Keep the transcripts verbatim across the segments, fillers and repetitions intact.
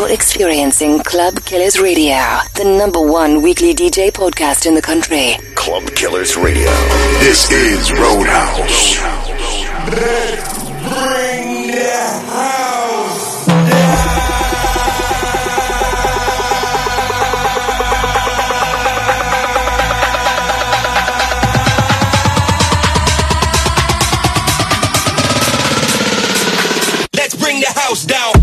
You're experiencing Club Killers Radio, the number one weekly D J podcast in the country. Club Killers Radio. This is Roadhouse. Let's bring the house down. Let's bring the house down.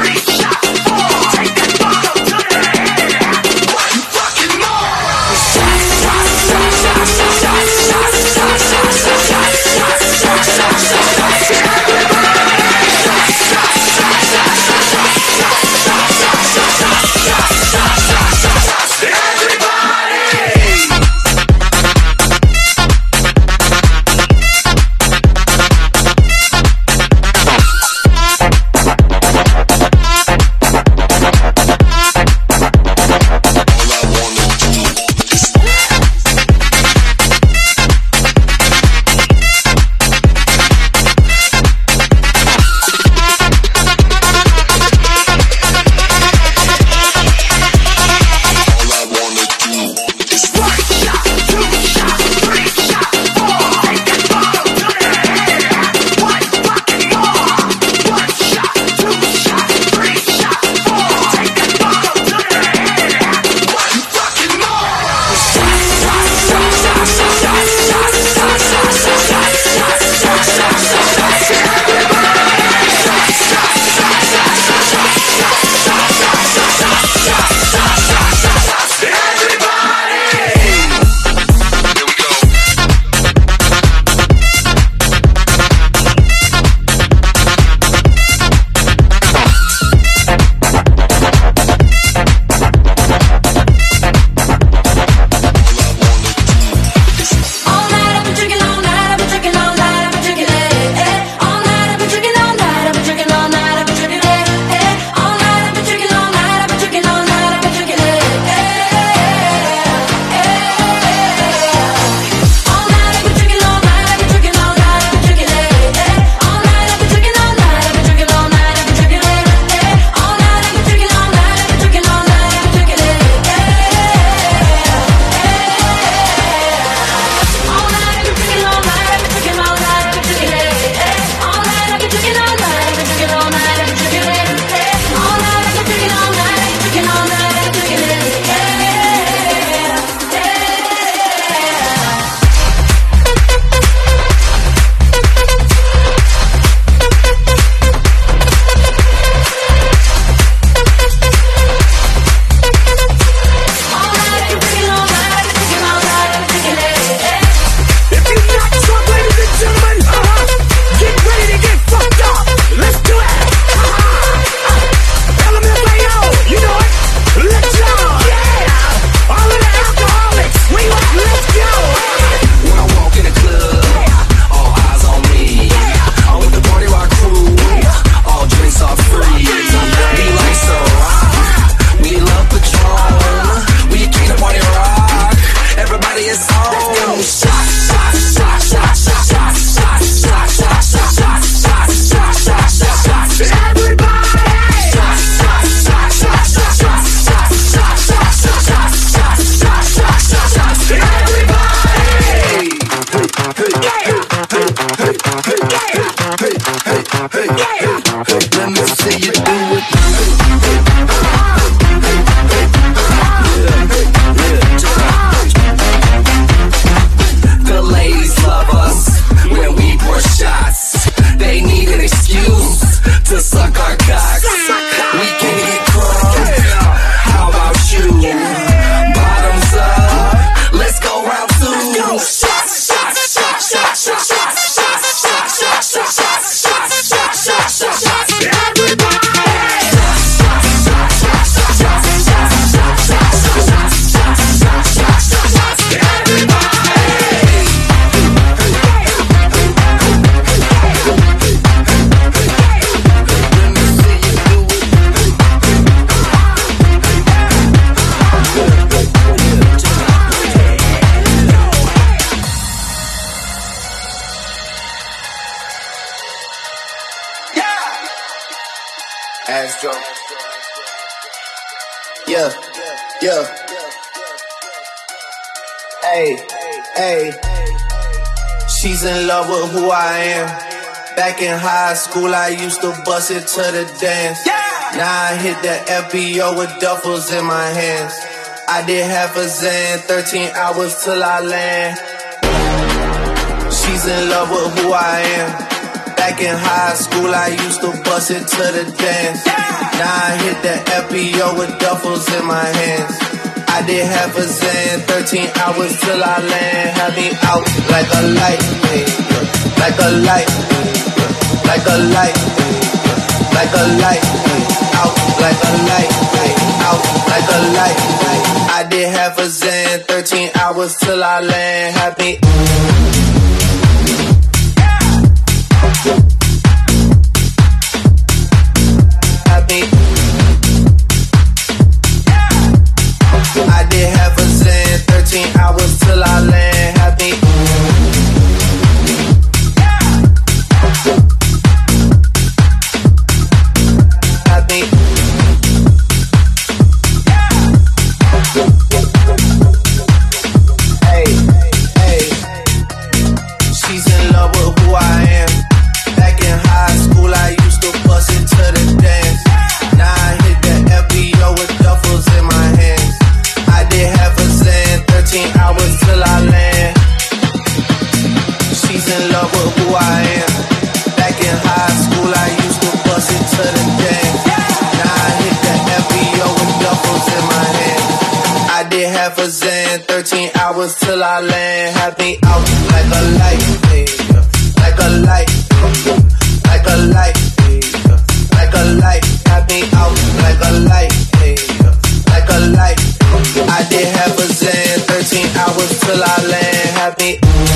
Stop. go. Yeah, yeah. Hey, hey. She's in love with who I am. Back in high school, I used to bust it to the dance. Yeah. Now I hit the F B O with duffels in my hands. I did half a Zan, thirteen hours till I land. She's in love with who I am. Back in high school, I used to bust it to the dance. Now I hit the F B O with duffels in my hands. I did half a Zan, thirteen hours till I land. Had me out like a light, like a light, like a light, like a light, out like a light, out like a light. I did half a Zan, thirteen hours till I land. Had me. Happy. I did half a Zan, thirteen hours till I land. Happy. Happy. Hey, hey. She's in love with who I am. Back in high school, I used to bust it to the dance. Now I hit the F B O with duffels in my hands. I did half a Zan, thirteen hours till I land. She's in love with who I am. Back in high school, I used to bust it to the dance. Now I hit the F B O with duffels in my hands. I did half a Zan, thirteen hours till I land. Had me out like a light, like a light, like a light, like a light. Had me out like a light, like a light. I did half a Zan, thirteen hours till I land. Had me.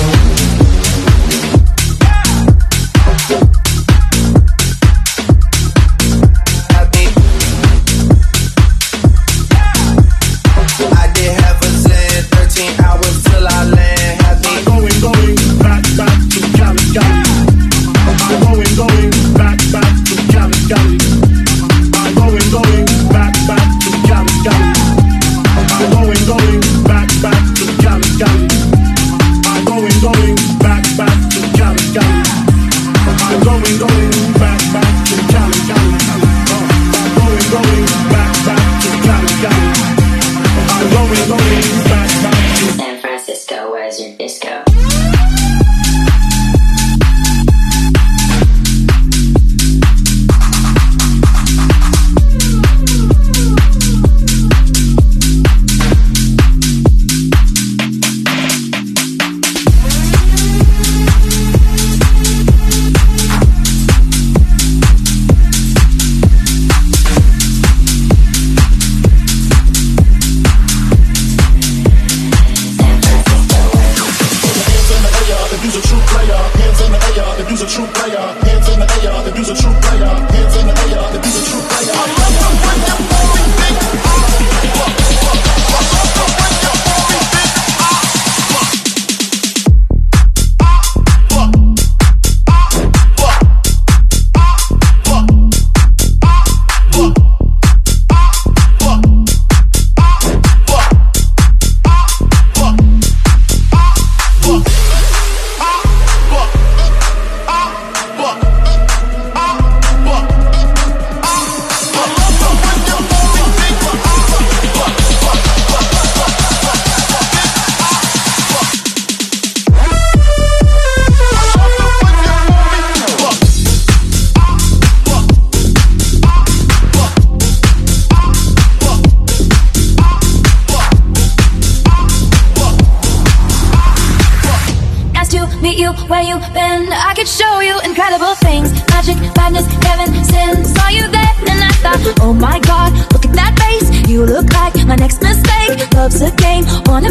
Where you been? I could show you incredible things. Magic, madness, heaven, sin. Saw you there and I thought, oh my god, look at that face. You look like my next mistake. Love's a game, wanna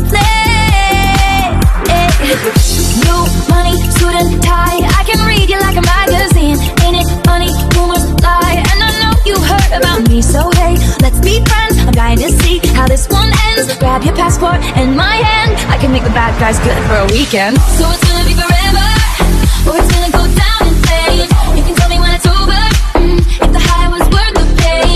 play. New money, suit and tie. I can read you like a magazine. Ain't it funny? Rumors lie. And I know you heard about me. So hey, let's be friends. I'm dying to see how this one ends. Grab your passport and my hand. I can make the bad guys good for a weekend. So it's gonna be forever, or it's gonna go down in flames. You can tell me when it's over, mm, if the high was worth the pain.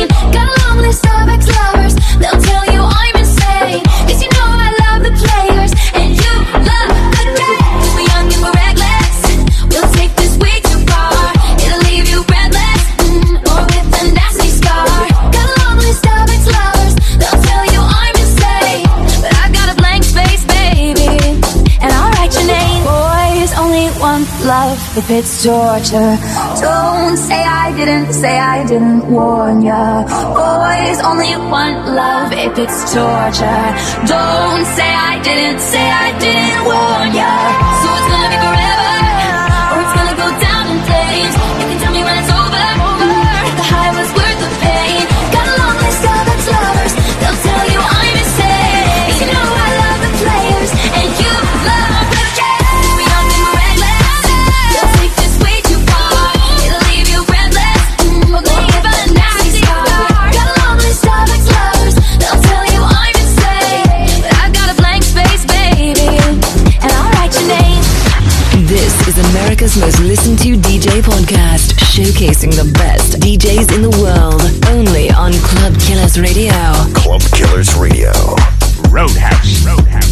love if it's torture. Don't say I didn't, say I didn't warn ya. Boys only want love if it's torture. Don't say I didn't, say I didn't warn ya. So it's gonna be forever, or it's gonna go down in flames. You can tell me when it's over, over. The high was worth the pain. Got a long list of ex-lovers, they'll tell you I'm insane. You know I love the players, and you love the game. We young and reckless, they'll take this way too far. It'll leave you breathless, mm, we're gonna give a nasty scar. Got a long list of ex-lovers, they'll tell you I'm insane. But I've got a blank space, baby, and I'll write your name. This is America's most listened to D J podcast, showcasing the best D Js in the world, only on Club Killers Radio. Club Killers Radio. Roadhouse. Roadhouse.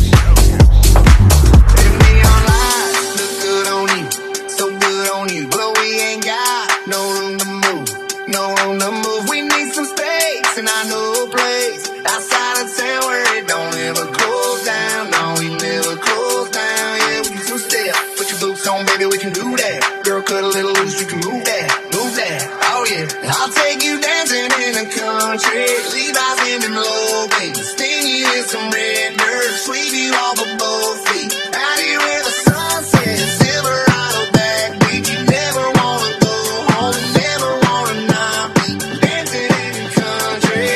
Neon lights look good on you, so good on you, but we ain't got no room to move, no room to move. We need some space, and I know a place outside of town where it don't ever close down. No, we never close down. Yeah, we can two step. Put your boots on, baby, we can do that. Girl, cut a little loose, you can move that, move that. Oh yeah, I'll take you dancing in the country, Levi's in them low babies, sting you in some red dirt, sweep you off of both feet. Out here where the sunset, Silverado backbeat. You never wanna go home, never wanna not be dancing in the country,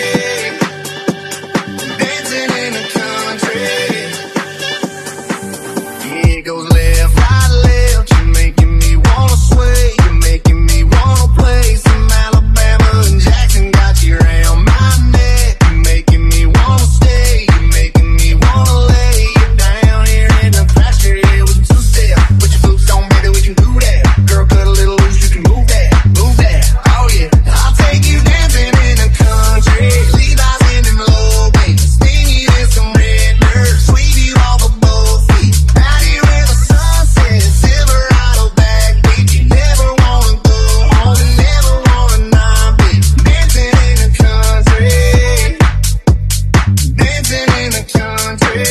dancing in the country. Yeah, it goes left, right, left. You're making me wanna sway, you're making me wanna play some Alabama and Jackson. Got you around my neck, you're making me wanna stay, you're making me wanna lay you down here in the pasture. Yeah, we two step. Put your boots on, baby, we can do that. Girl, cut a little loose, you can move that, move that. Oh yeah, I'll take you dancing in the country, Levi's in them low babies, sting you in some red dirt, sweep you off of both feet. Out here where the sunset, Silverado backbeat. You never wanna go home, never wanna not be dancing in the country, dancing in the country.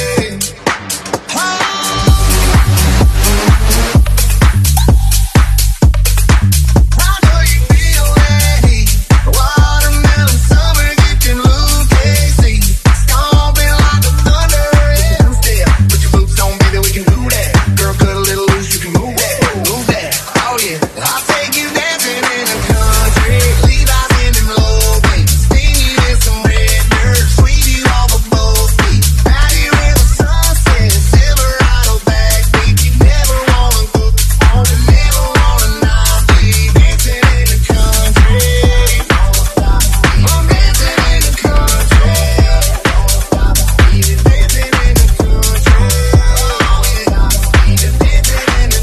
How do you feel that heat? Watermelon summer, getting Luke K C. Stomping like a thunder rhythm step. Put your boots on, baby, we can do that. Girl, cut a little loose, you can move that, move that. Oh yeah, I'll take you dancing in the country, Levi's in them low babies, sting you in some red dirt, sweep you off of both feet. Out here where the sunset, Silverado backbeat. You never wanna go home, never wanna not be dancing in the country. I'm dancing in the country. Dancing in the country. Oh yeah, dancing in the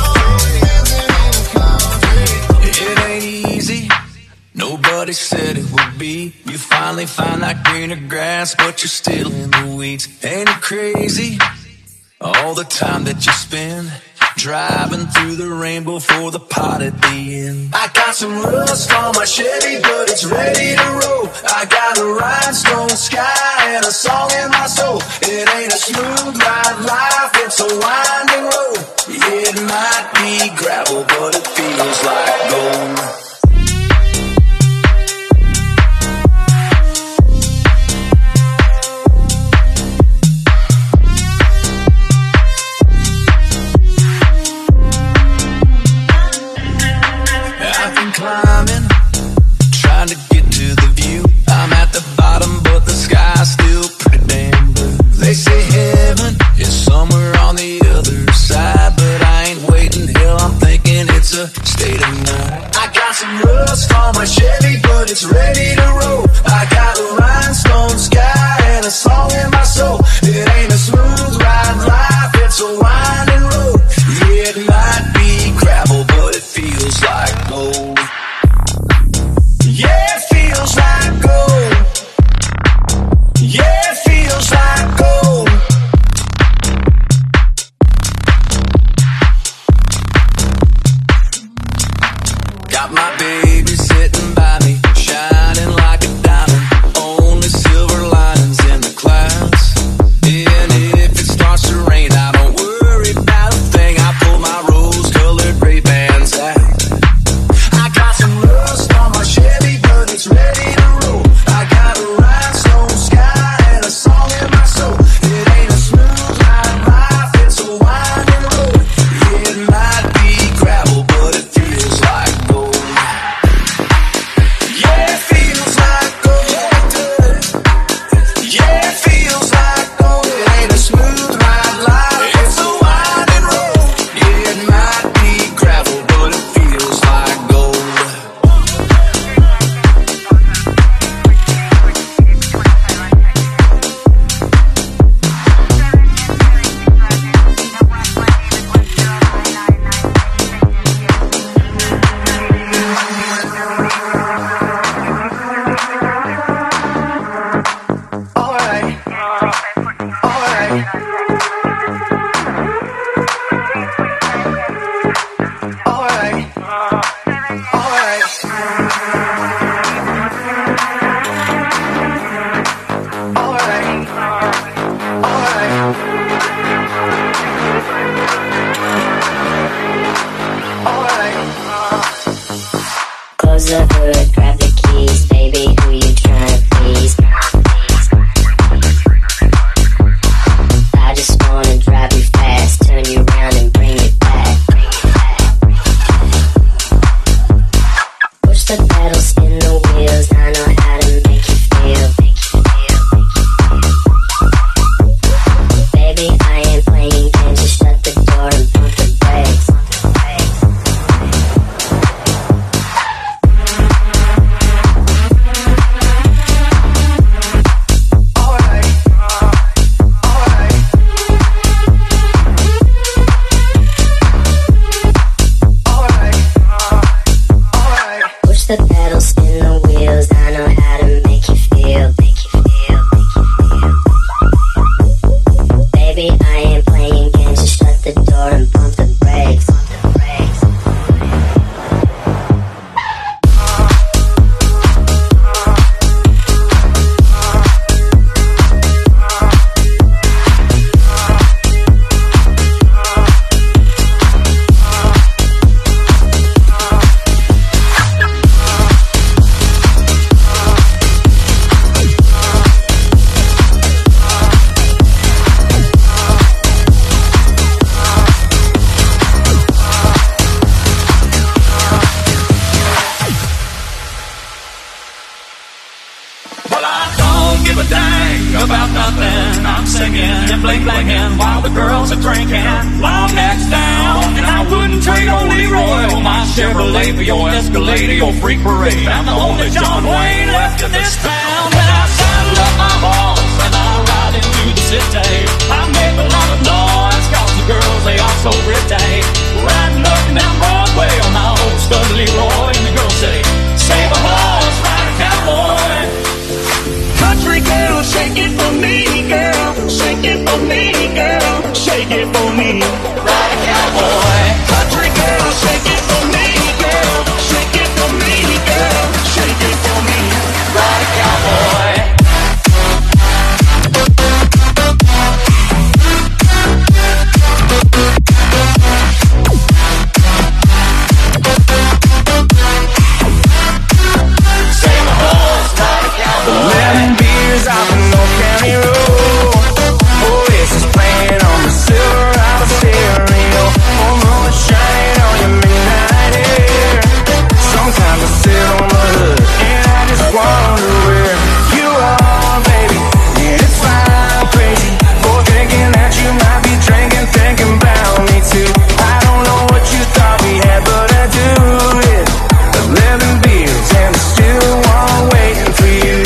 country. It ain't easy. Nobody said it would be. You finally find that greener grass, but you're still in the weeds. Ain't it crazy? All the time that you spend driving through the rainbow for the pot at the end. I got some rust on my Chevy, but it's ready to roll. I got a rhinestone sky and a song in my soul. It ain't a smooth ride life, it's a winding road. Yeah, it might be gravel, but it feels like gold. I've been climbing, trying to get to the view. I'm at the bottom, but the sky's still pretty damn blue. They say heaven is somewhere on the other side, but I ain't waiting. Hell, I'm thinking it's a state of mind. I got some rust on my Chevy, but it's ready to roll. I got a rhinestone sky and a song in my soul. It ain't a smooth ride life, it's a winding road. Yeah, it might be gravel, but it feels like gold. Yeah, it feels like gold. Yeah, it feels like gold. Got my baby sitting by me, shining like a diamond. Only silver linings in the clouds. Close the hood, grab the keys, baby, who you tryna please? I just wanna drive you fast, turn you around and bring it back. Push the pedals, spin the wheels, I know how to make you feel. Baby, I ain't playing games, just shut the door and pump the brakes. The pedals, spin the wheels, I know how to make you feel, make you feel, make you feel. Baby, I ain't playing games, just shut the door and pump the brakes, pump the brakes. About nothing, I'm singing and bling blinging while the girls are drinking. Long necks down, and I wouldn't trade old Leroy or my Chevrolet for your Escalade or your freak parade. I'm the only John Wayne left in this town. When I saddle up my horse and I ride into the city, I make a lot of noise, cause the girls, they are so pretty. Riding up and down Broadway on my old stud Leroy, and the girls say, save a horse, ride a cowboy. Country girl, shake it for me, girl. Shake it for me, girl. Shake it for me. Ride a cowboy. Country girl, shake it for me, girl. Shake it for me, girl. Shake it for me. Ride a cowboy. Eleven beers off the North County Road. Oh, this is playing on the Silverado stereo. Oh, moon shining on your midnight air. Sometimes I sit on the hood and I just wonder where you are, baby. Yeah, it's fine, I'm crazy for thinking that you might be drinking, thinking about me too. I don't know what you thought we had, but I do. Yeah, eleven beers and there's still one waiting for you.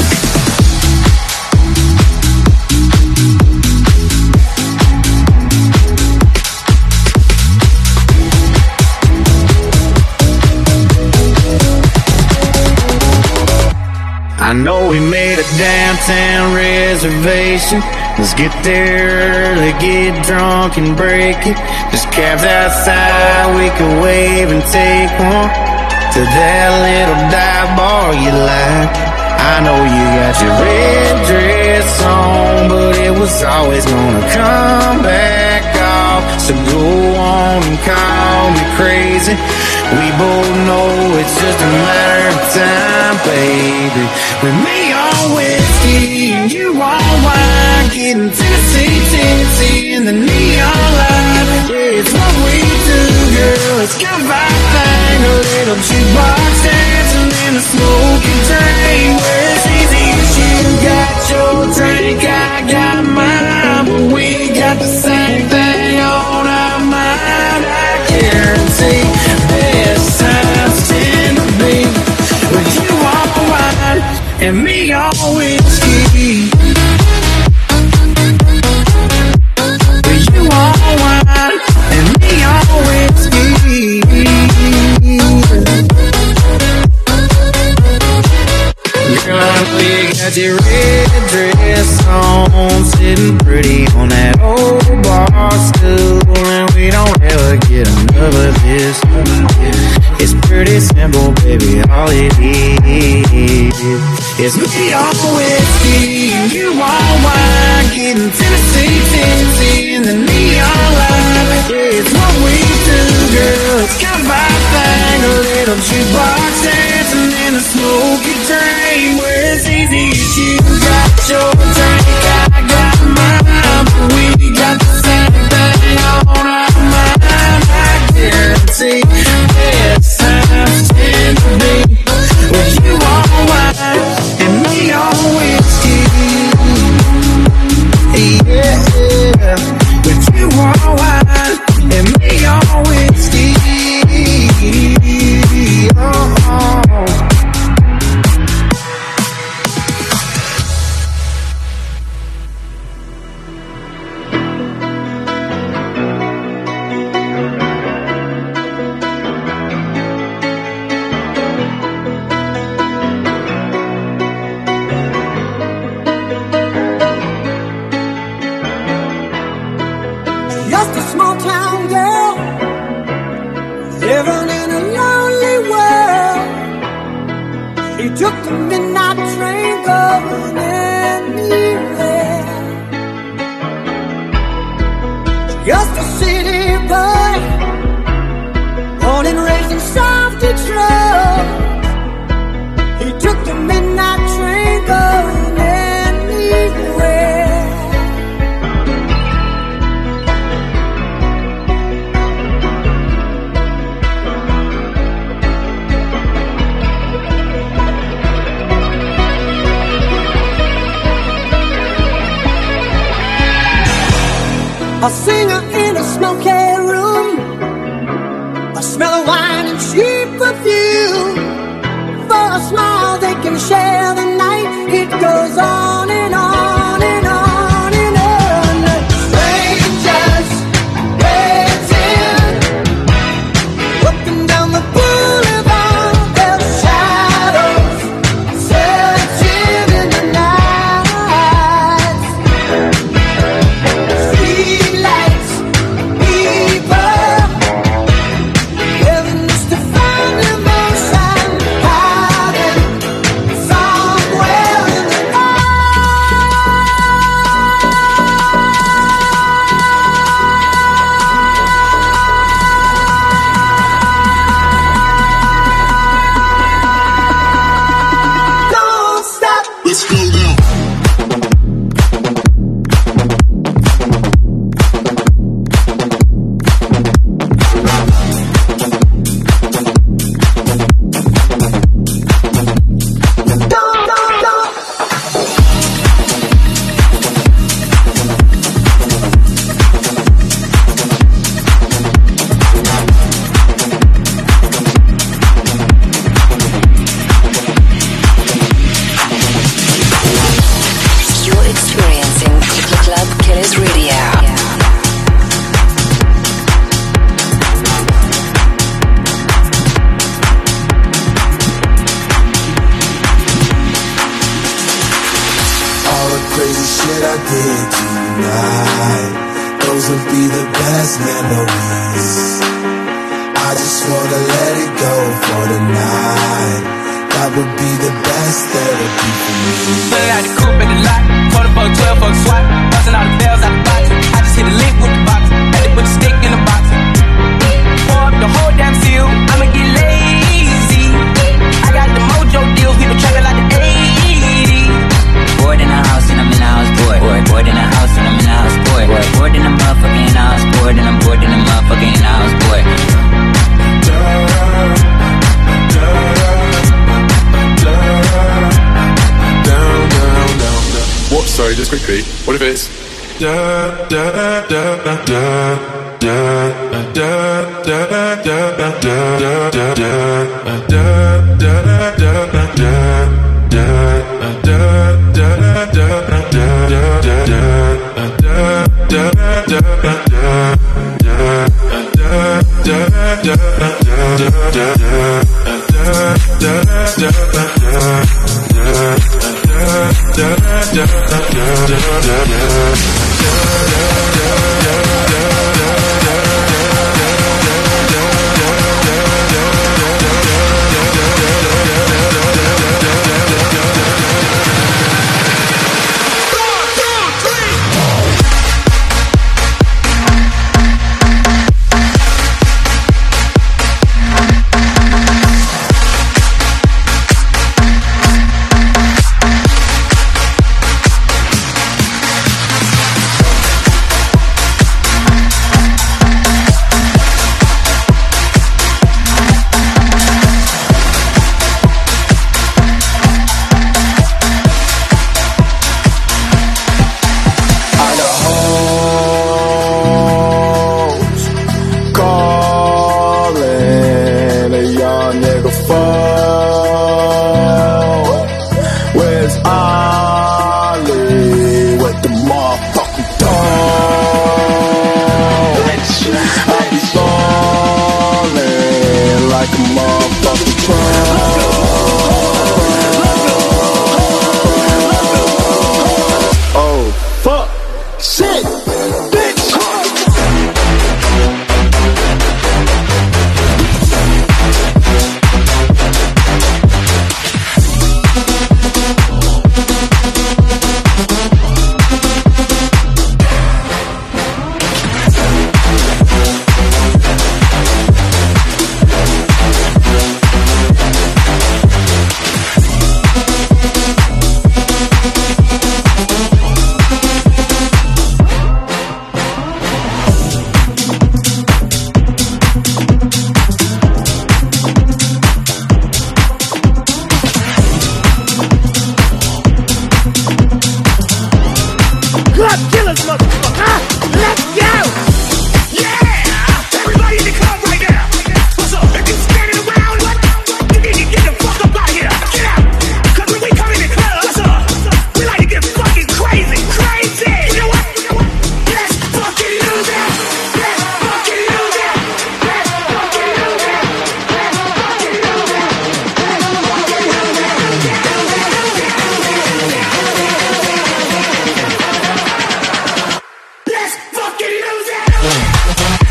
I know we made a downtown reservation. Let's get there early, get drunk and break it. There's cabs outside, we can wave and take one to that little dive bar you like. I know you got your red dress on, but it was always gonna come back off. So go on and call me crazy. We both know it's just a matter of time, baby. With me on whiskey and you on wine, getting tipsy, tipsy in the neon light. Yeah, it's what we do, girl. It's got vibe thing, a little jukebox dancing in a smoky train. Where it's easy as you got your drink, I got mine, but we got the same thing on our mind. I guarantee best times tend to be with you on wine and me on whiskey. With you on wine and me on whiskey. Girl, I know you got your red dress on, sitting pretty on we don't ever get enough of this. It's pretty simple, baby, all it is is me on whiskey and you on wine, getting Tennessee, Tennessee in the neon light. It's what we do, girl, it's kind of my thing. A little jukebox dancing in a smoky train where it's easy as you got your drink, I got mine, but we got the same thing on our mind. I guarantee best times tend to be with you on wine and me on whiskey. Yeah, with you on wine and me on whiskey. Oh. Took the midnight train going anywhere. Just a city boy, born and raised in South Detroit. He took the midnight train going anywhere. A singer in a smoky room, a smell of wine and cheap perfume. For a smile they can share the night. It goes on and on and on and on. Strangers waiting, looking down the boulevard. Their shadows searching in the night. Streetlights, people, heaven is to find emotion, hiding somewhere in the night. Don't stop. Let's go now. Don't, don't, don't. You're experiencing Club Killers Radio. All the crazy shit I did tonight, those would be the best memories. I just wanna let it go for the night. That would be the best therapy for me. Pulling out the coupe at the lot, quarter fuck, twelve fuck swat, busting all the bells out the box. I just hit a lick with the box, had to put the stick in the box. Pour up the whole damn seal, I'ma get lazy. I got the mojo deals, people trapping like the eighties. Bored in the house and I'm in the house, bored. Bored, bored in the house and I'm in the house, bored. Bored, bored in the motherfucking in the house, bored. And I'm bored in the motherfucking in the house, bored. Down, down, down, down. What? Sorry, just quickly. What if it's da da da da da da da da da da da da da da da da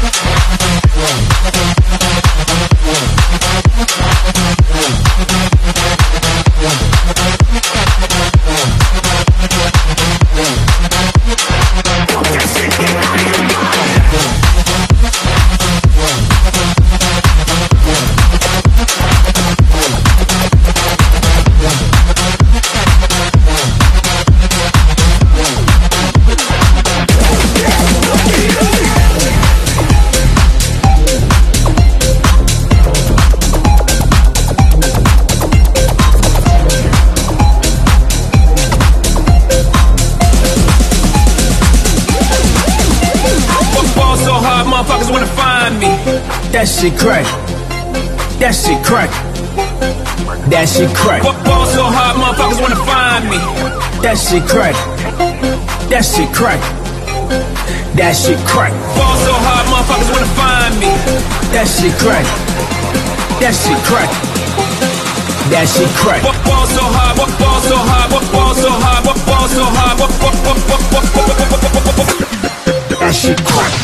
That shit crack. That shit crack. That shit crack. Ball so hard, motherfuckers wanna find me. That shit crack. That shit crack. That shit crack. Ball so hard, motherfuckers wanna find me. That shit crack. That shit crack. That shit crack. Ball so hard, ball so hard, ball so hard, ball so hard. That shit crack.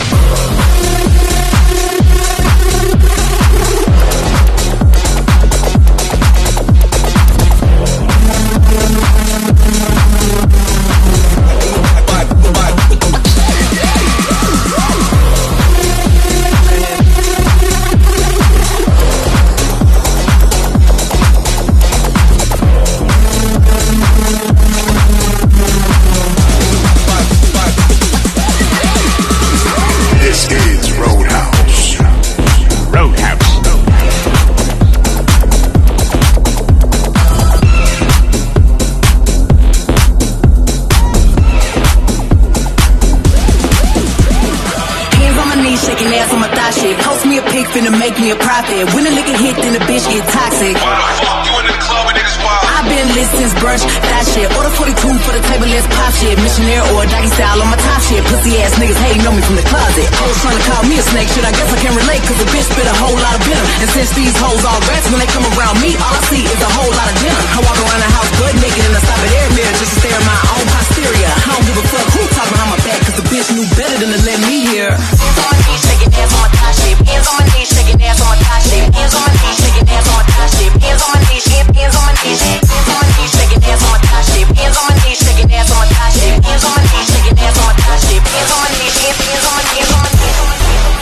Finna make me a profit. When a nigga hit, then the bitch get toxic. Why the fuck you in the club with niggas wild? I've been lit since brunch, that shit. Order forty-two for the table, let's pop shit. Missionaire or doggy style on my top shit. Pussy ass niggas hating on me from the closet. Hoes trying to call me a snake shit. I guess I can relate, cause the bitch spit a whole lot of venom. And since these hoes all rats, when they come around me, all I see is a whole lot of dinner. I walk around the house butt naked and I stop at air mirror just to stare at my own posterior. I don't give a fuck who talking behind my back, cause the bitch knew better than to let me hear. Hands on my knees, shaking ass on my top shit. Hands on my knees, shaking ass on my top shit. Hands on my knees, shaking ass on my top shit. Hands on my knees, hands on my knees, hands on my knees, shaking ass on my top shit. Hands on my knees, shaking ass on my top shit. Hands on my knees, shaking ass on my top shit. Hands on my knees, hands on my hands on my knees.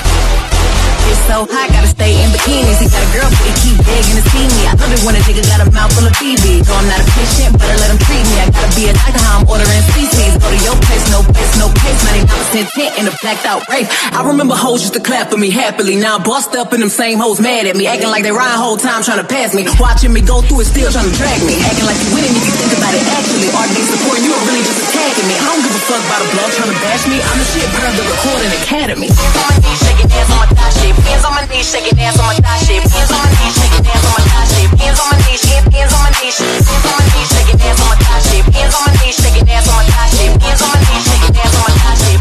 It's so hot, gotta stay in bikinis. He got a girl, but he keep begging to see me. I love it when a nigga got a mouth full of P B. So I'm not a patient, but I let him treat me. I gotta be a doctor, how I'm ordering C Ts. Go to your place, no place, no case. ninety-nine percent tent in a blacked out race. I remember hoes used to clap for me happily. Now I'm bossed up and them same hoes mad at me. Acting like they ride whole time trying to pass me. Watching me go through it, still trying to drag me. Acting like you winning if you think about it actually. Are they supporting you or really just attacking me? I don't give a fuck about a blog trying to bash me. I'm the shit, burn the recording academy. Hands on my knees, shaking ass on my thigh shape. Hands on my knees, shaking ass on my thigh shape. Hands on my knees, shaking ass on my thigh shape. Hands on my knees, hands on my knees, hands on my knees, shaking ass on my thigh shape. Hands on my knees, shaking ass on my thigh shape. Hands on my knees, shaking ass on my thigh shape.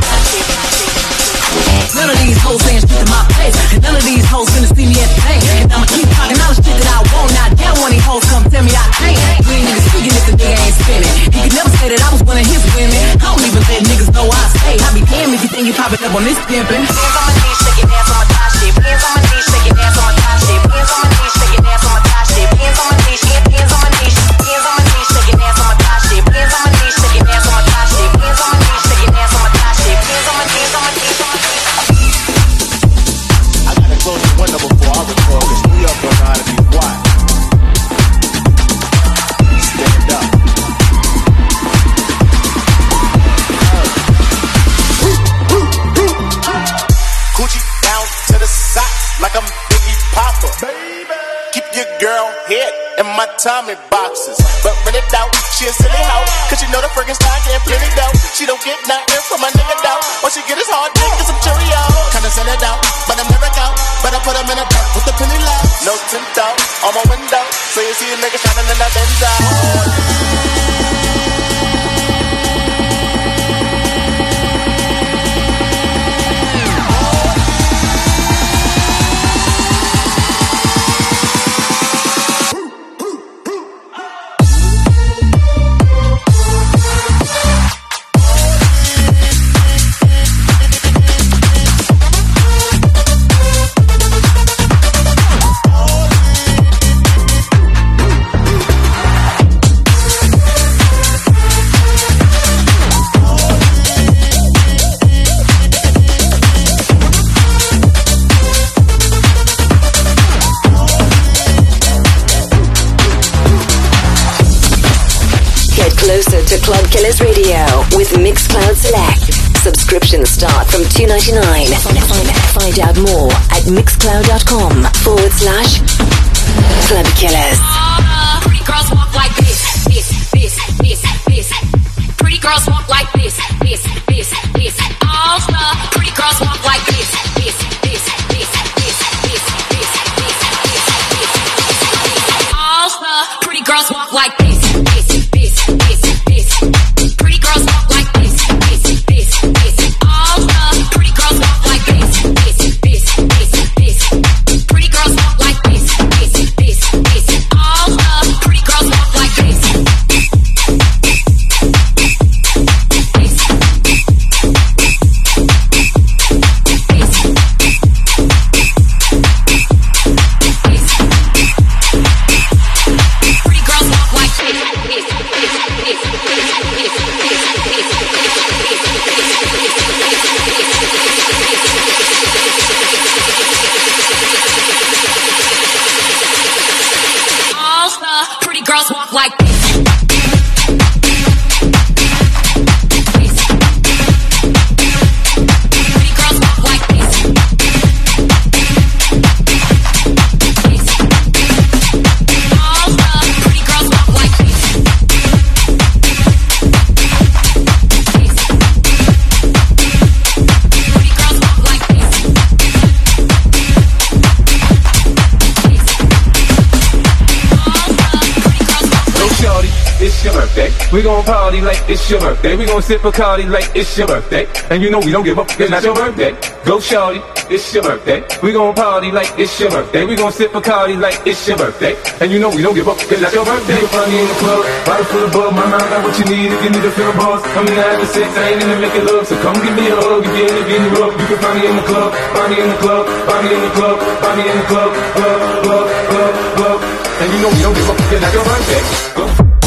None of these hoes saying shit to my face, and none of these hoes finna see me at the bank. And I'ma keep talking all the shit that I want. Now damn one of these hoes come tell me I can't. We ain't even speaking if the nigga ain't spinning. He could never say that I was one of his women. I don't even let niggas know I stay. I be damn if you think you popping up on this pimpin'. Hands on my knees, shaking ass on my thigh shape. Hands on my knees, shaking ass on my thigh shape. Hands on my knees, shaking ass on my thigh shape. Hands on my knees, hands on my knees, hands on my knees, shaking ass on my thigh shape. Hands on my knees, shaking ass on my thigh shape. Hands on my knees, shaking ass on my thigh shape. Hands on my knees, on my knees, on my knees. I gotta close the window before I record, cause New York don't know how to be quiet. Stand up. Coochie down to the socks like I'm Biggie Papa. Baby. Keep your girl head in my Tommy boxes. But when it out, she a silly hoe. Cause she know the friggin' style can't plenty dough. She don't get nothing from my nigga dough. All she get is hard dick and some Cheerios. Kinda send it out, but I'm never out. But I put them in a dark with the penny low. No tint out on my window. So you see a nigga shining in that Benzo. closer to Club Killers Radio with Mixcloud Select. Subscriptions start from two ninety-nine. Find, find out more at mixcloud.com forward slash Club Killers. Uh, pretty girls walk like this, this, this, this, this. Pretty girls walk like this, this, this, this. All the pretty girls walk like this, this, this, this, this, this, this, this, this, this. All the pretty girls walk like this, this, this, this, this. Pretty girls walk like this, this, this, this. All the pretty girls walk like this, this, this, this, this. Pretty girls walk like this, this, this, this. All the pretty girls walk like this. Girls walk like this. Pretty girls walk like this. All the pretty girls walk like this. Pretty girls walk like this. Shorty, it's your birthday. We gon' party like it's your birthday. We gon' sip Bacardi like it's your birthday. And you know we don't give up, it's not your birthday. Go shorty, it's your birthday. We gon' party like it's your birthday. We gon' sip Bacardi like it's your birthday. And you know we don't give up, it's not your birthday. You're funny in the club, bottle full of bug. My mind got what you need if you need to feel a buzz. I'm in the having sex, I ain't in the making love. So come give me a hug if you're in the getting rough. You can find me in the club, find me in the club, find me in the club, find me in the club, club, club, club, club. And you know we don't give up, it's not your birthday. Go.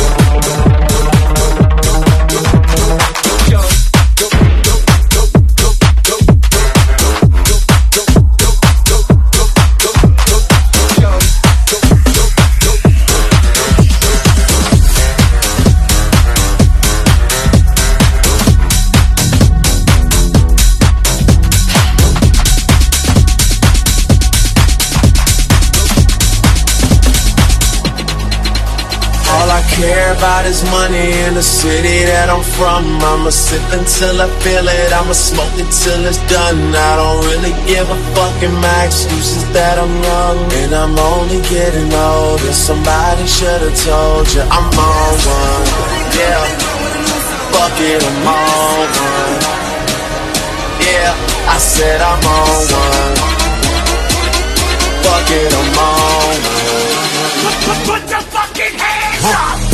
Care about is money in the city that I'm from. I'ma sip until I feel it, I'ma smoke until it's done. I don't really give a fuck, and my excuse is that I'm young and I'm only getting older. Somebody should've told you I'm on one. Yeah, fuck it, I'm on one. Yeah, I said I'm on one. Fuck it, I'm on one. Put, put your fucking hands up!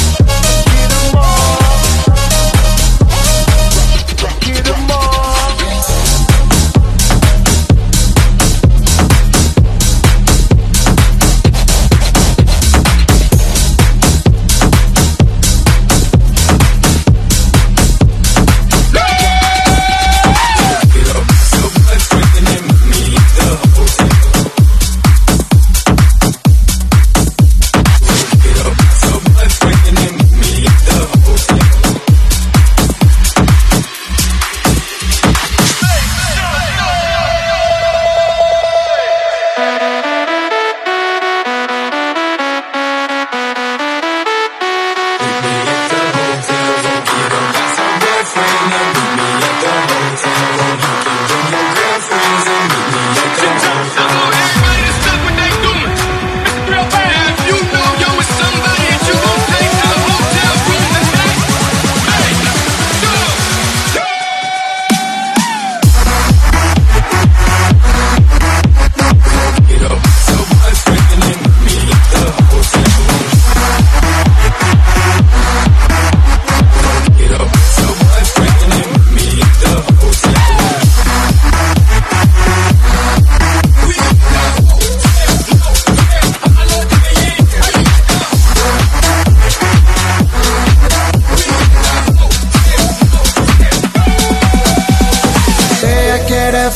Get 'em all.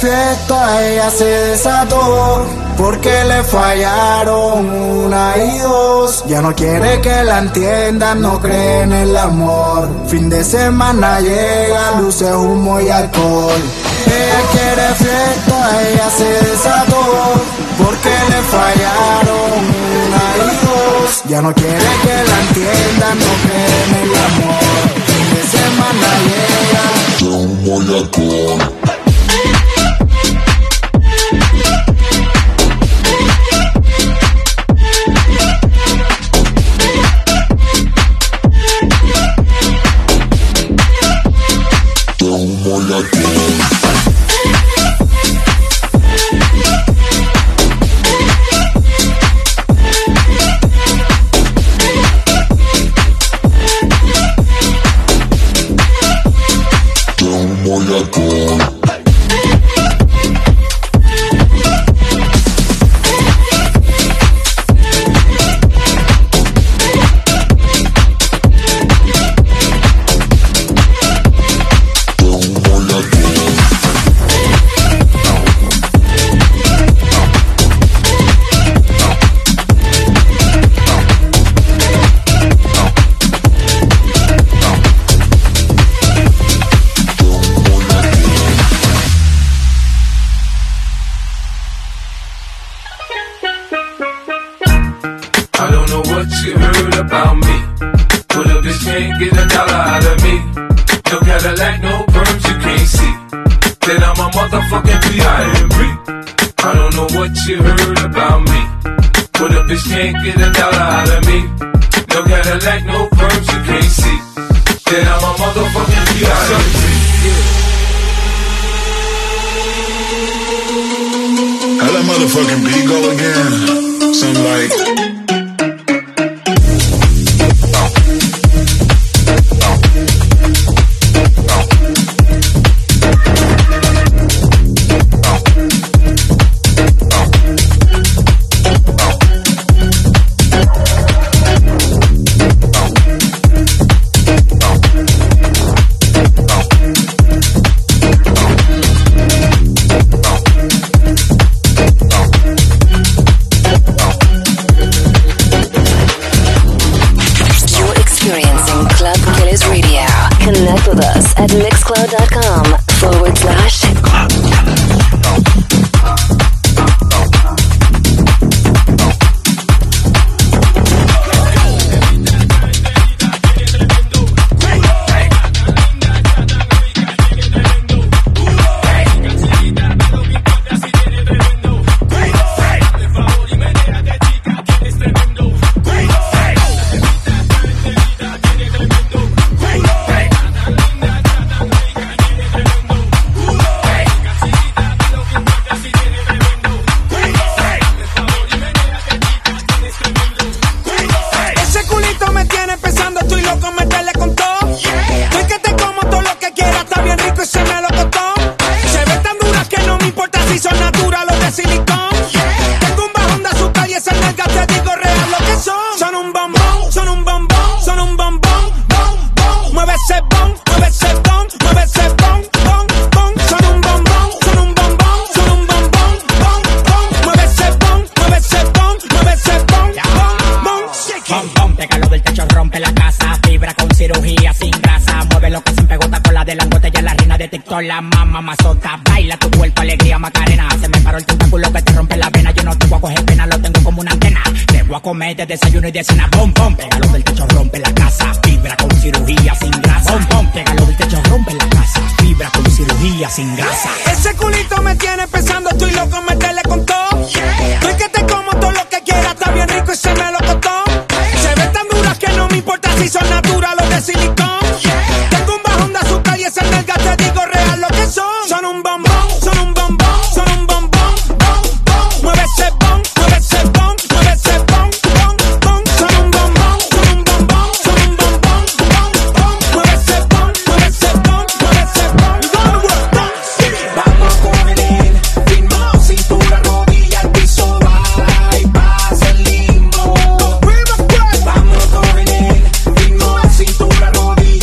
fiesta, ella se desató, porque le fallaron una y dos. Ya no quiere que la entiendan, no cree en el amor. Fin de semana llega, luces, humo y alcohol. Ella quiere fiesta, ella se desató, porque le fallaron una y dos. Ya no quiere que la entiendan, no cree en el amor. Fin de semana llega, humo y alcohol. Mixcloud.com forward slash la mamá mazota, baila tu cuerpo, alegría, Macarena. Se me paró el tentáculo que te rompe la vena. Yo no te voy a coger pena, lo tengo como una antena. Te voy a comer de desayuno y de cena. Bom, bom, pégalo del techo, rompe la casa. Fibra con cirugía sin grasa. Bom, bom, pégalo del techo, rompe la casa. Fibra con cirugía sin grasa. Ese culito me tiene pensando, estoy loco, meterle con todo. Estoy que te como todo lo que quieras, está bien rico y se me lo costó. Se ven tan duras que no me importa si son naturales o de silicón. Tengo un bajón de azúcar y ese nalga te digo real lo que son. Son un bombón, son un bombón, son un bombón, bom, bom. Mueve ese bom, mueve ese bom, mueve ese bom, bom, bom. Son un bombón, son un bombón, son un bombón, bom, bom. Mueve ese bom, mueve ese bom, mueve ese bom, bom, bom. Vamos con el ritmo, cintura, rodilla, al piso, va y pasa el limbo. Vamos con el ritmo, cintura, rodilla.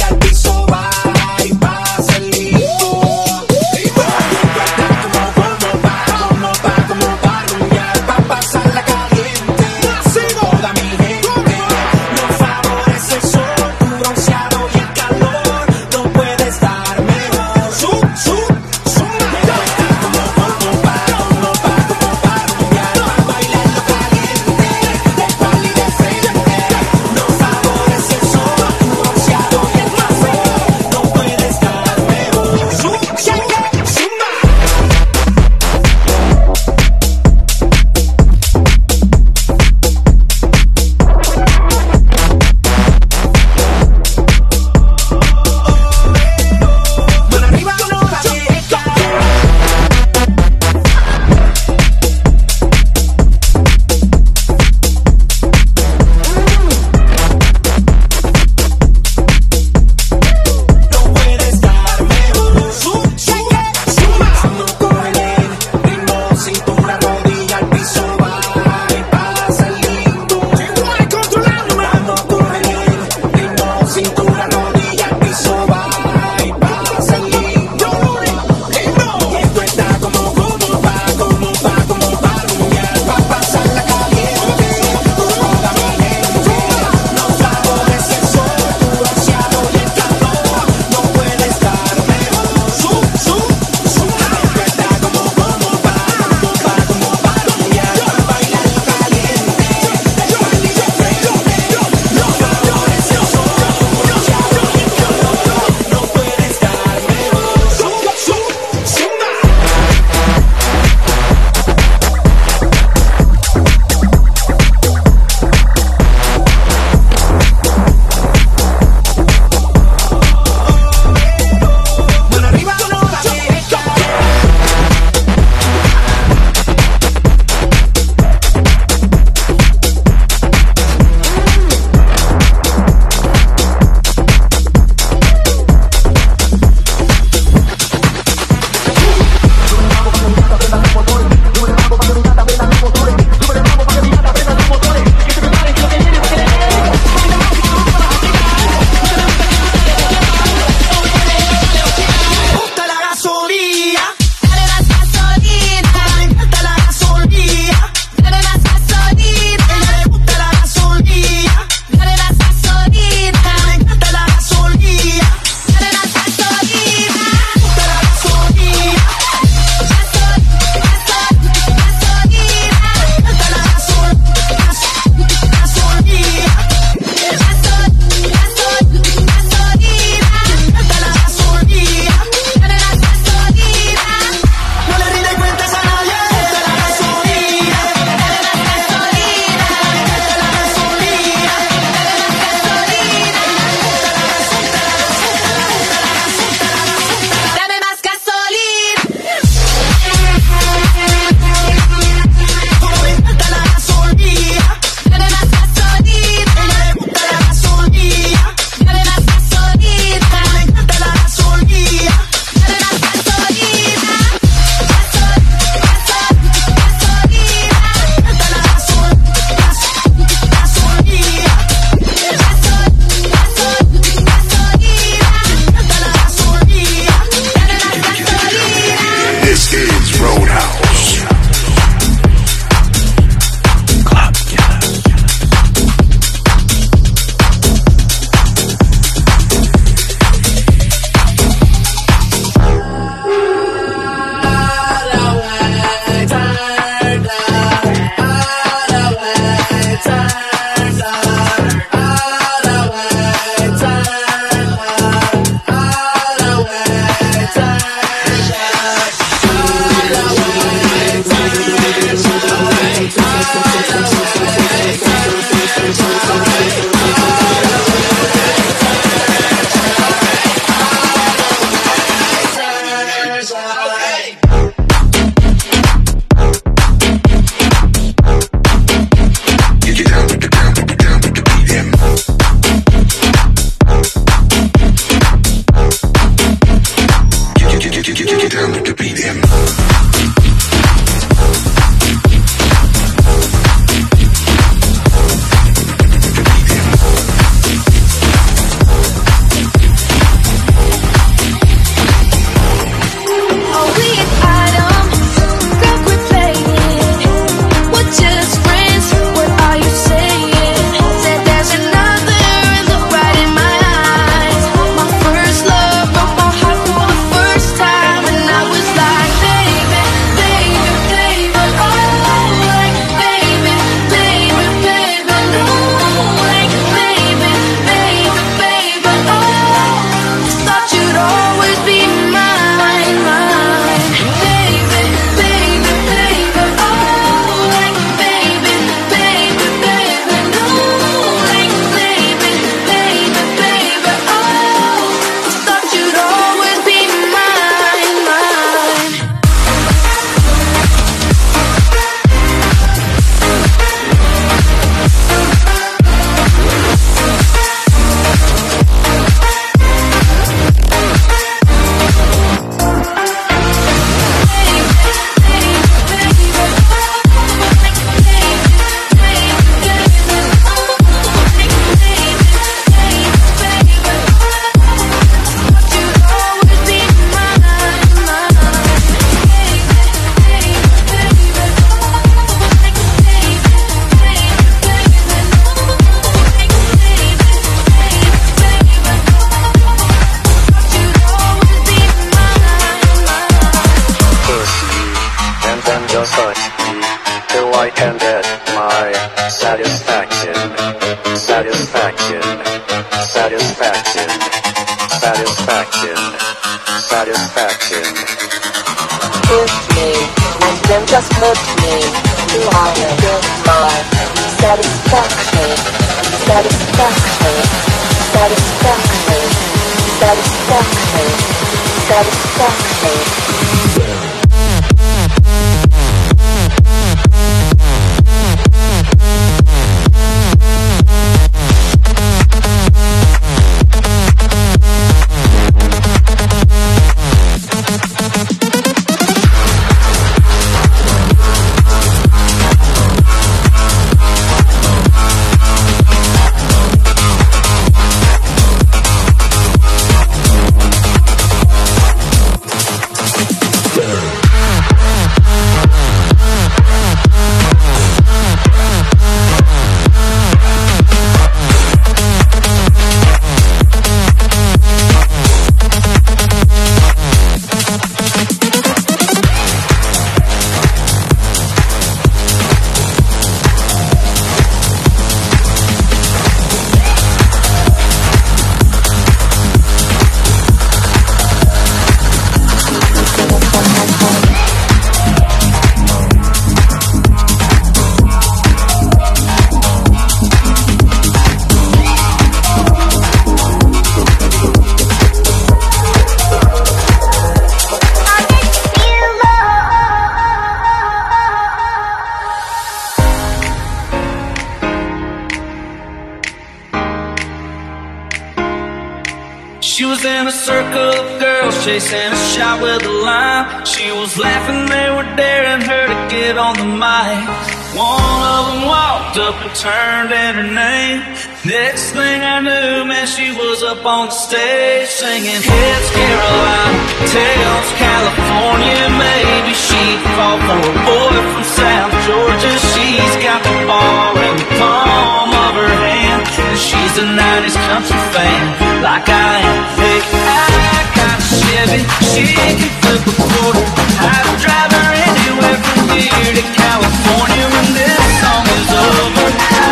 She was in a circle of girls chasing a shot with a line. She was laughing, they were daring her to get on the mic. One of them walked up and turned in her name. Next thing I knew, man, she was up on the stage singing Heads Carolina, Tails California. Maybe she'd fall for a boy from South Georgia. She's got the ball in the palm of her hand, and she's a nineties country fan like I am. Hey, I got a Chevy, she can flip a quarter. I'd drive her anywhere from here to California when this song is over.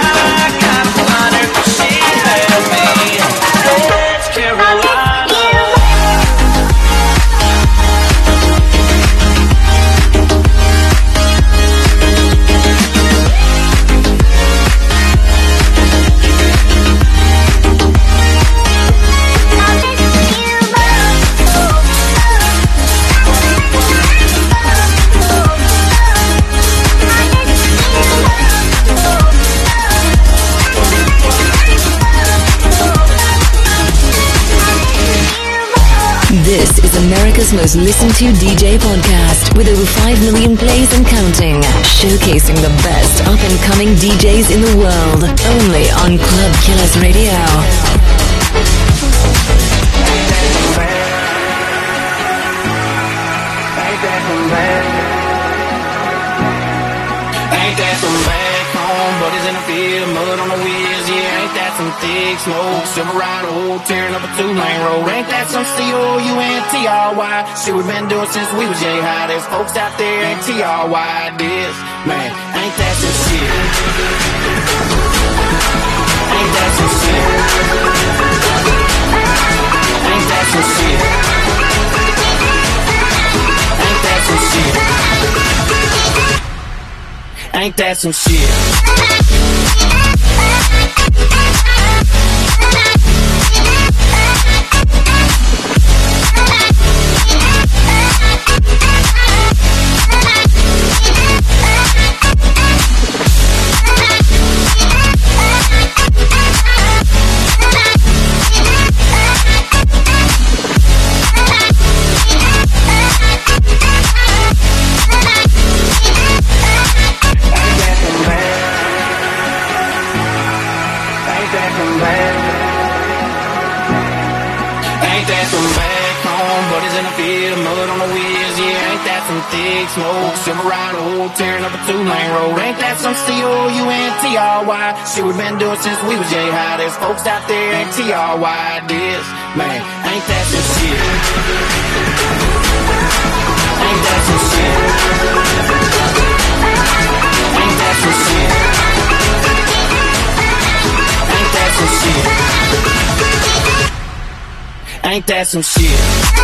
I gotta find her, she has me. Heads Carolina. America's most listened to D J podcast with over five million plays and counting. Showcasing the best up-and-coming D Js in the world. Only on Club Killers Radio. Ain't that some bad? Ain't that some bad? Chrome buddies in the field, mud on the wheels. Yeah, ain't that some thick smoke? Silverado tearing up a two-lane road. Ain't that some C O U N T R Y? Shit we've been doing since we was J high. There's folks out there ain't T R Y this. Man, ain't that some shit? Ain't that some shit? Ain't that some shit? Ain't that some shit? Ain't that some shit? Thick smoke, Silverado tearing up a two-lane road. Ain't that some C O U N T R Y? Shit we've been doing since we was J high. There's folks out there ain't T R Y this. Man, ain't that some shit? Ain't that some shit? Ain't that some shit? Ain't that some shit? Ain't that some shit?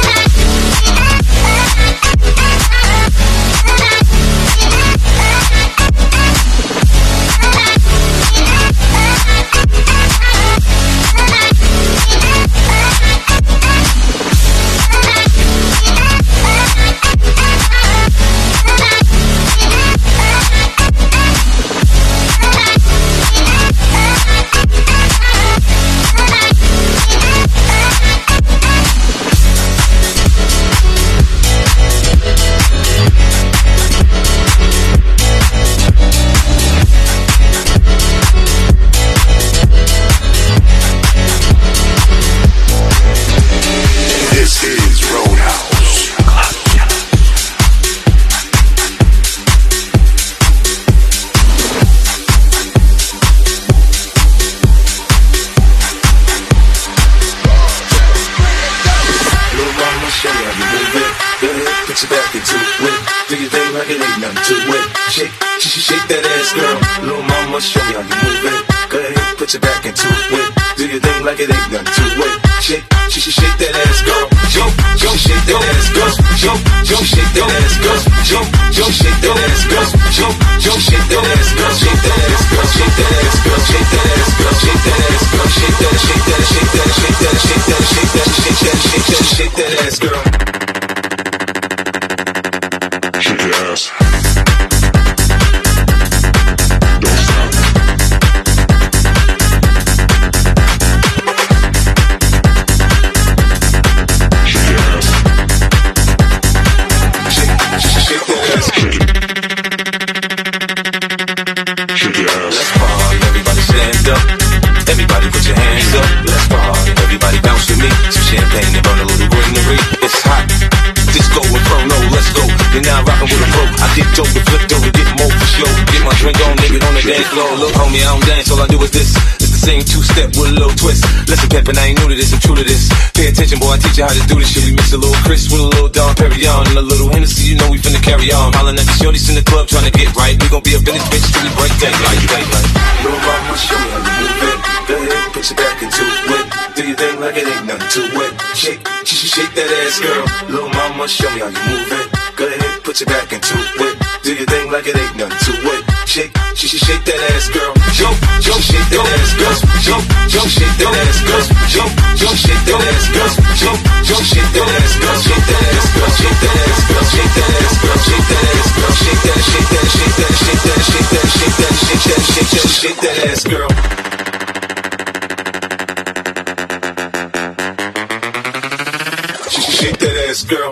Look, homie, I don't dance, all I do is this. It's the same two-step with a little twist. Listen, pep, and I ain't new to this, I'm true to this. Pay attention, boy, I teach you how to do this shit. We mix a little Chris with a little Dom Perignon and a little Hennessy, you know we finna carry on. Hollin' at the shorties in the club trying to get right. We gon' be up in this bitch till we break day like, day like. Little mama, show me how you move it. Go ahead, put your back into it. Do your thing like it ain't nothing to it. Shake, shake, shake that ass, girl. Little mama, show me how you move it. Go ahead, put your back into it. Do your thing like it ain't nothing to it. Shake, shake, shake that ass, girl. Jump, jump, shake that ass, girl. Jump, jump, shake that ass, girl. Jump, jump, shake that ass, girl. Jump, jump, shake that ass, girl. Shake that ass, girl. Shake that ass, girl. Shake that ass, girl. Shake that ass, girl. Shake that, shake that, shake that, shake that, shake that, shake that, shake that, shake that, shake that ass, girl. Shake that ass. dance, girl.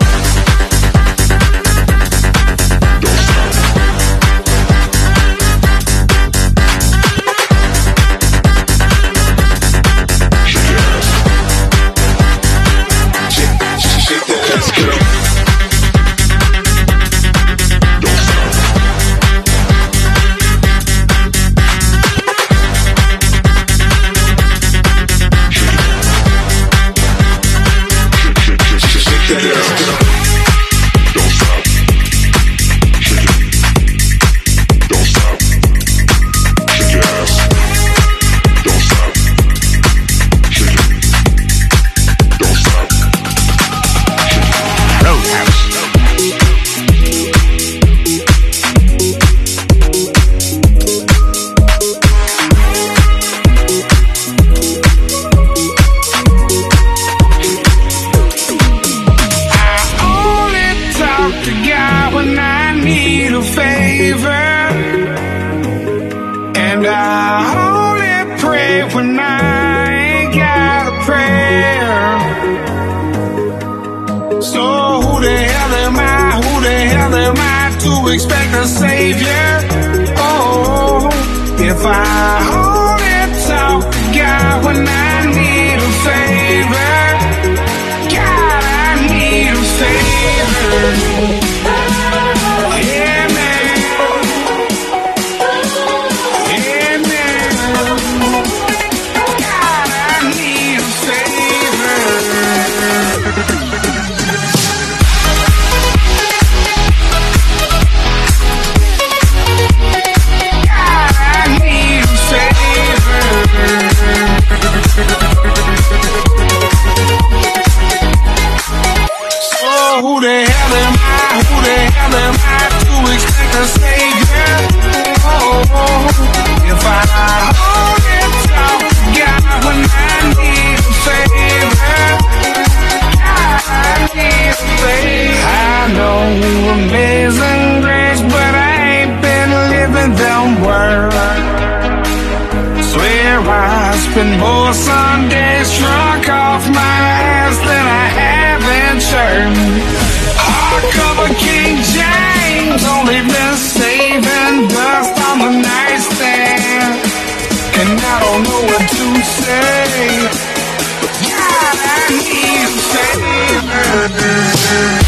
Spend more Sundays drunk off my ass than I have in church. Hardcover King James, only been saving dust on the nightstand. And I don't know what to say, but God, I need a savior.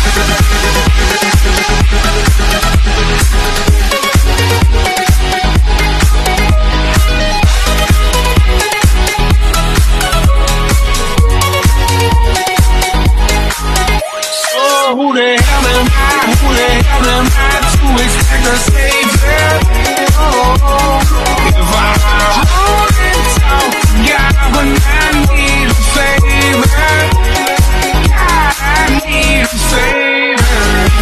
Who the hell am I? Who the hell am I to expect a savior? Oh, if I only talk to God when I need a favor, God, I need a favor.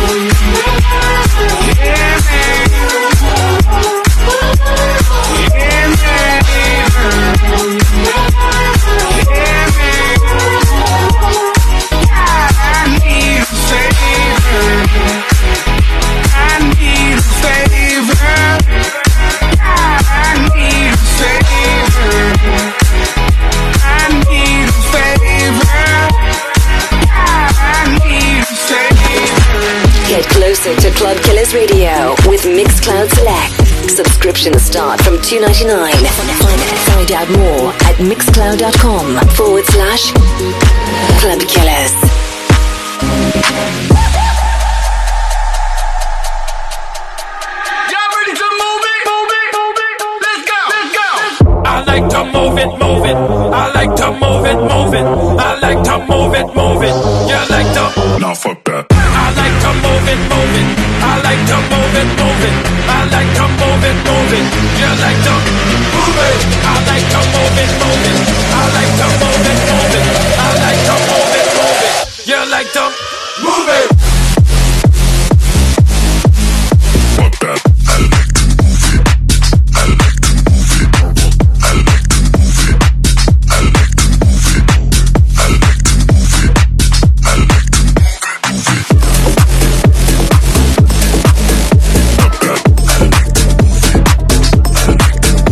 Yeah, man. Yeah, man. Yeah, man. God, I need a favor. I need a favor. God, I need a favor. I need a favor. God, I need a favor. Get closer to Club Killers Radio with Mixcloud Select. Subscriptions start from two ninety-nine. Find out more at mixcloud.com forward slash Club Killers. I like to move it, move it. I like to move it, move it. I like to move it, move it. You like to? Nah, fuck that. I like to move it, move it. I like to move it, move it. I like to move it, move it. You like to move it? I like to move it, move it. I like to move it, move it. I like to move it, move it. You like to move it? Fuck that. I like to move it. I like to move it. I like to move it. I like to move it. I like to move it. I like to move it. Fuck that. I like to move it. I like to move it.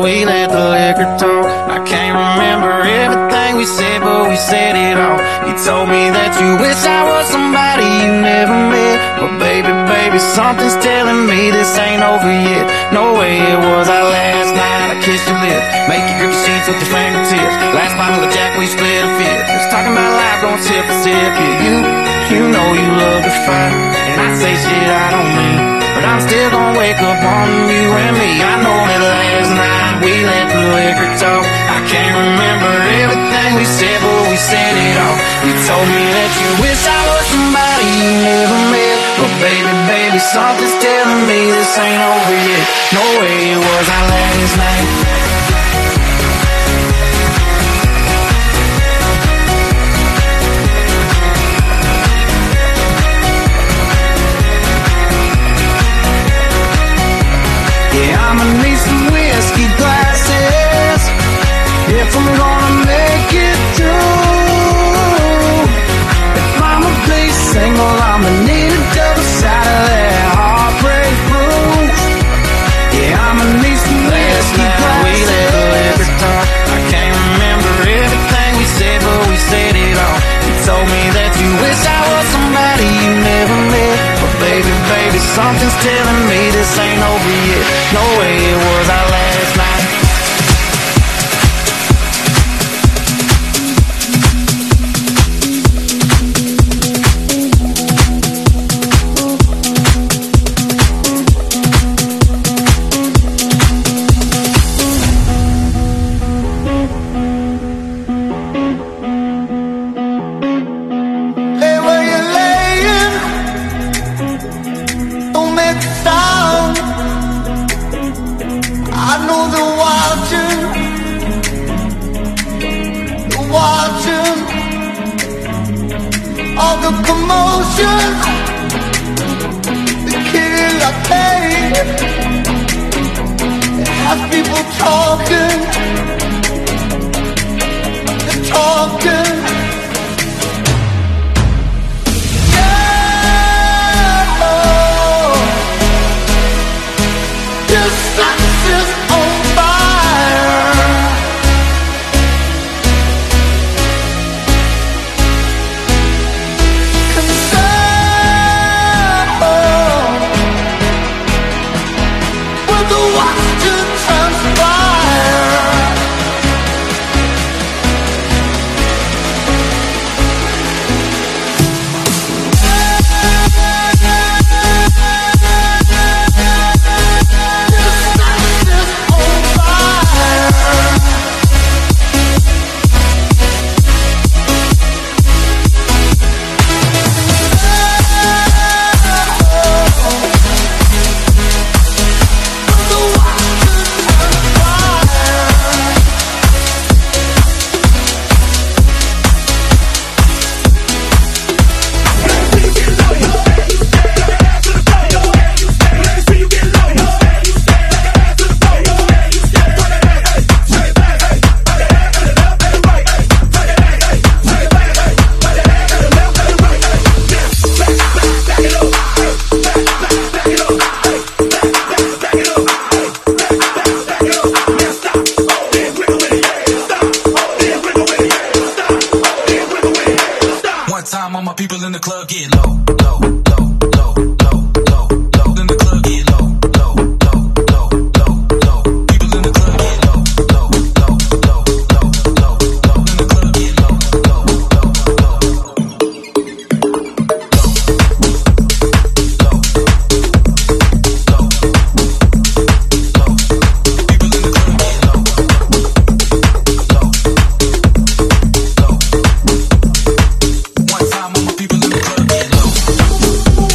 we let the liquor talk. I can't remember everything we said, but we said it all. You told me that you wish I was somebody you never met. But baby, baby, something's telling me this ain't over yet. No way it was our last night. I kissed your lip, make you grip your sheets with your fingertips. Last bottle of Jack, we split a fifth. Just talking about life, going tip for tip. Yeah, you, you know you love to fight, and I say shit I don't mean, but I'm still gonna wake up on you and me. I know that last night we let the liquor talk. I can't remember everything we said, but we said it all. You told me that you wish I was somebody you never met. But baby, baby, something's telling me this ain't over yet. No way it was our last night. Yeah, I'ma need some whiskey glasses if I'm gonna make it through. If I'ma be single, I'ma need a double shot of that heartbreak proof. Yeah, I'ma need some whiskey glasses. We let the liquor talk. I can't remember everything we said, but we said it all. You told me that you wish I was somebody you never met. But baby, baby, something's telling me this ain't over yet. No way it was our last night. Hey, where you laying? Don't make a sound. I know they're watching, they're watching all the commotion, the kid I paid, it has people talking, they're talking. Yeah, oh, this house is on fire. Concerned with the watch to transpire. One time all my people in the club get low, low, low, low, low, low, low. In the club get low, low, low, low, low, low. People in the club get low, low, low, low, low, low, low. In the club get low, low, low, low, One time all my people in the club get low.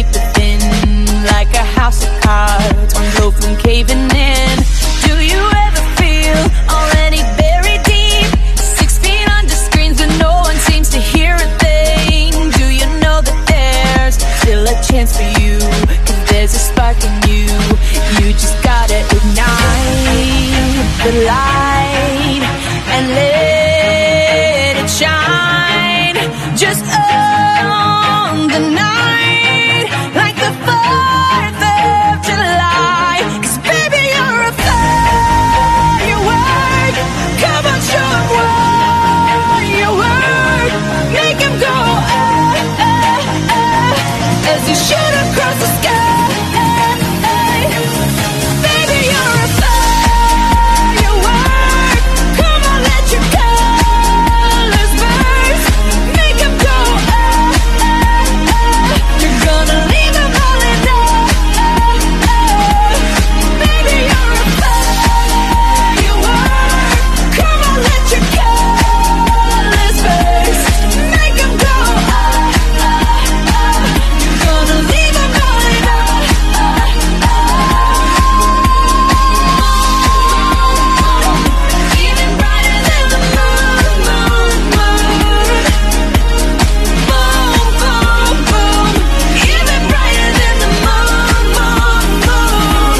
paper thin, like a house of cards, one blow from caving in. Do you ever feel already buried deep, six feet under screens but no one seems to hear a thing? Do you know that there's still a chance for you, cause there's a spark in you, you just gotta ignite the light and let it shine, just on the night, like the fourth of July. Cause baby, you're a firework. Come on, show 'em what you work. Make 'em go ah, ah, ah, as you shoot across the sky. Baby, you're a firework. Come on, let your colors burst. Make 'em go ah, ah, ah. You're gonna leave 'em all in love. Baby, you're a firework. Come on, let your colors burst. Make 'em go ah, ah, ah. You're gonna leave 'em all in love. Even brighter than the moon, moon, moon. Boom, boom, boom. Even brighter than the moon, moon, moon.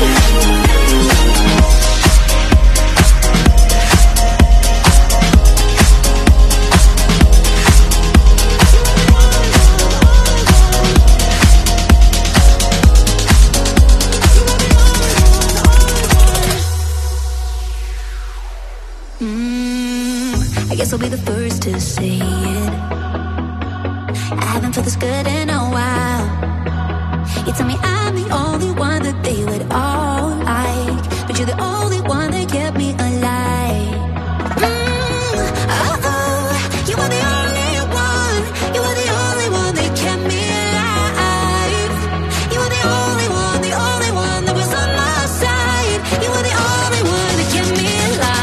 Mm, I guess I'll be the first to say it. I haven't felt this good in a while. You tell me I'm the only one that they would all like, but you're the only one that kept me alive. Mm, uh-oh, you were the only one. You were the only one that kept me alive. You were the only one, the only one that was on my side. You were the only one that kept me alive.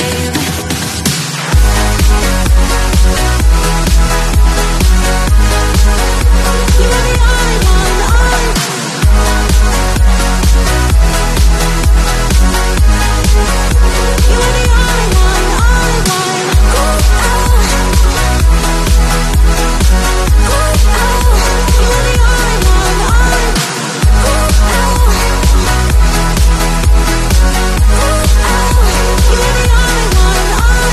You were the only one, oh. You were the only one, only one. Ooh, oh. Ooh, oh. You were the only one, only. Ooh, oh. Ooh, oh. You were the only one,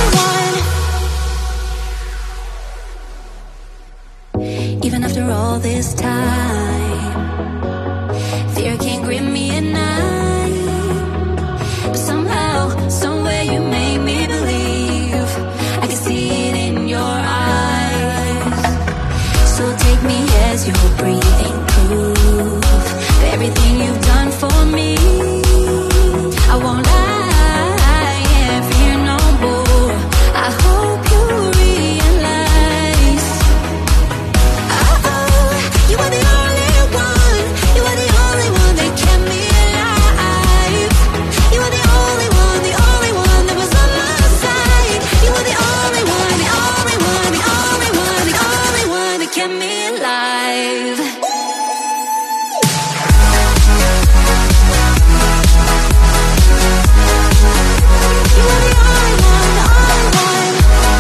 only one. Even after all this time, fear can't grip me at night. But somehow, somewhere you made me believe. I can see it in your eyes. So take me as your breathing proof of everything you've done for me. I won't lie and fear no more. I hope you realize. Uh-oh, you were the only one. You were the only one that kept me alive. You were the only one, the only one that was on my side. You were the only one, the only one, the only one, the only one that kept me alive. You were the only one, the only one.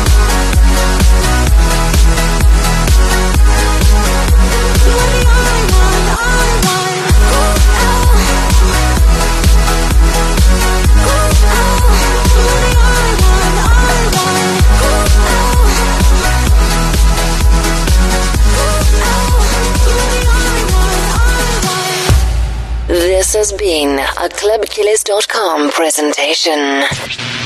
You were the only one, the only one. Ooh, oh. Ooh, oh. You were the only one, the only one. Ooh, oh. Ooh, oh. You were the only one, the only one. This has been a club killers dot com presentation.